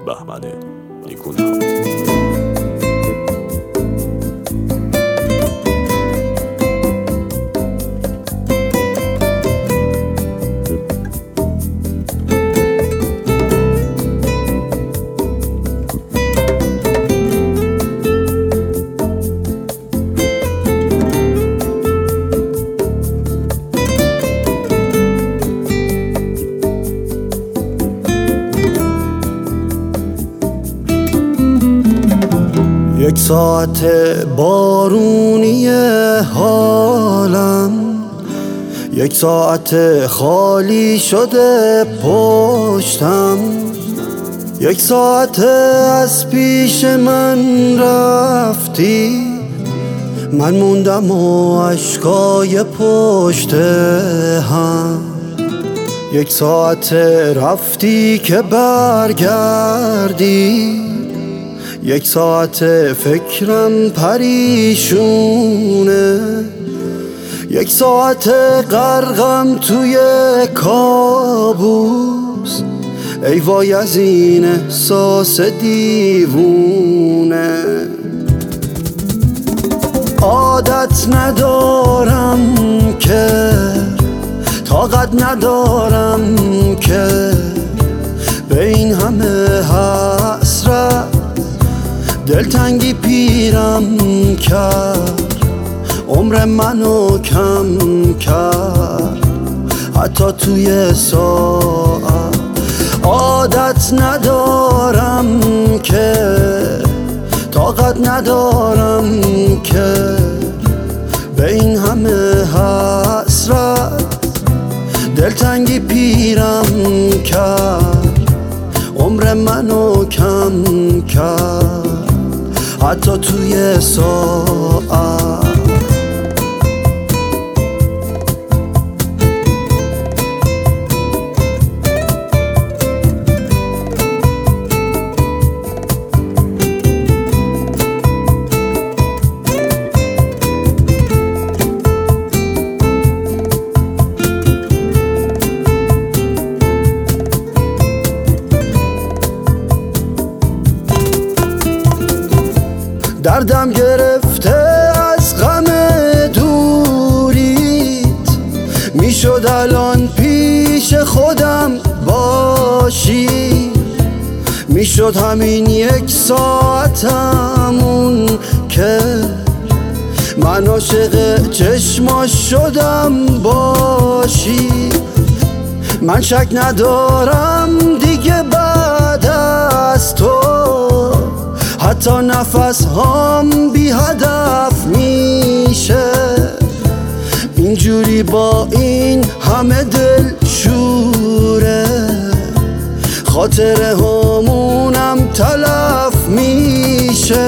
بهمن نیکونهاد. یک ساعت بارونی حالم، یک ساعت خالی شده پشتم، یک ساعت از پیش من رفتی، من موندم و اشکای پشت هم. یک ساعت رفتی که برگردی، یک ساعت فکرم پریشونه، یک ساعت غرقم توی کابوس، ای وای از این احساس دیوونه. عادت ندارم که، طاقت ندارم که به این همه حسرت دلتنگی پیرم کرد، عمر منو کم کرد حتی توی ساعت. عادت ندارم که، طاقت ندارم که به این همه حسرت دلتنگی پیرم کرد، عمر منو کم کرد حتی توی ساعت. دردم گرفته از غم دوریت، میشد الان پیش خودم باشی، میشد همین یک ساعتمون که من عاشق چشماش شدم باشی. من شک ندارم دیگه بعد از تو حتی نفس هام بی هدف میشه، اینجوری با این همه دل شوره، خاطر همونم تلف میشه.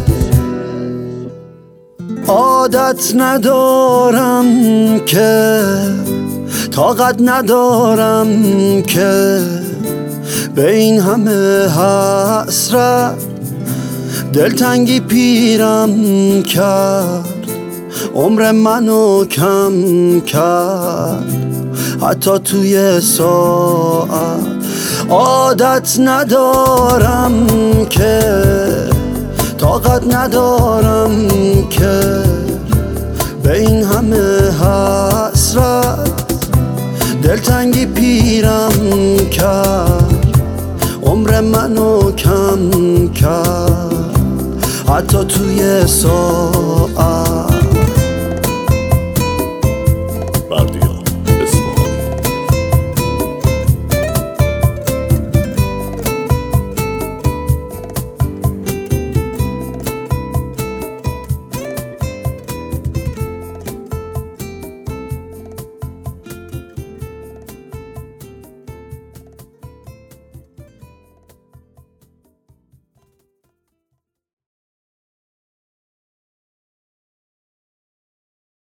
عادت ندارم که، طاقت ندارم که به این همه حسرت دلتنگی پیرم کرد، عمر منو کم کرد حتی توی ساعت. عادت ندارم که، طاقت ندارم که به این همه حسرت دلتنگی پیرم کرد، عمر منو کم کرد حتی توی ساعت.